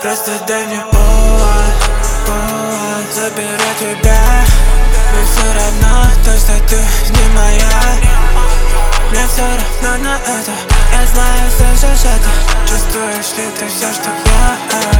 Просто дай мне повод, заберу тебя. Мне все равно, то, что ты не моя. Мне все равно на это. Я знаю, слышишь это. Чувствуешь ли ты все, что я?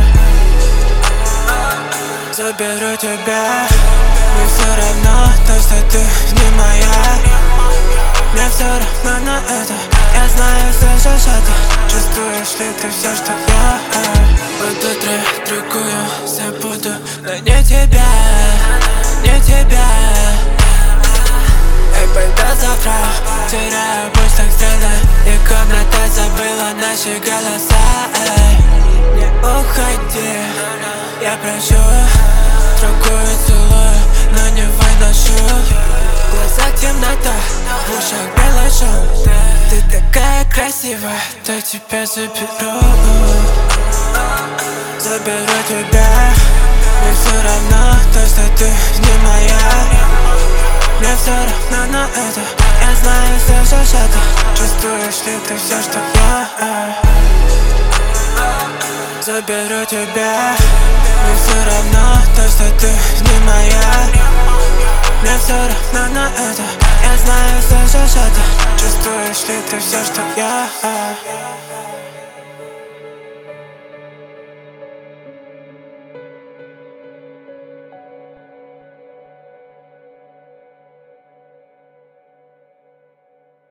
Заберу тебя. Мне все равно, то, что ты не моя. Мне все равно на это. Я знаю, слышишь это. Чувствуешь ли ты все, что я? Буду другую, забуду, но не тебя, не тебя. Эй, до завтра, теряю пульс так стрелы. И комната забыла наши голоса. Не уходи, я прощу. Другую целую, но не выношу. В глазах темнота, в ушах белый шум. Ты такая красивая, то тебя заберу. Заберу тебя. Мне все равно, то, что ты не моя. Мне все равно на это. Я знаю, слышишь это. Чувствуешь ли ты все, что я? Заберу тебя. Мне все равно, то, что ты не моя. Мне все равно на это. Я знаю, слышишь это. Чувствуешь ли ты все, что я?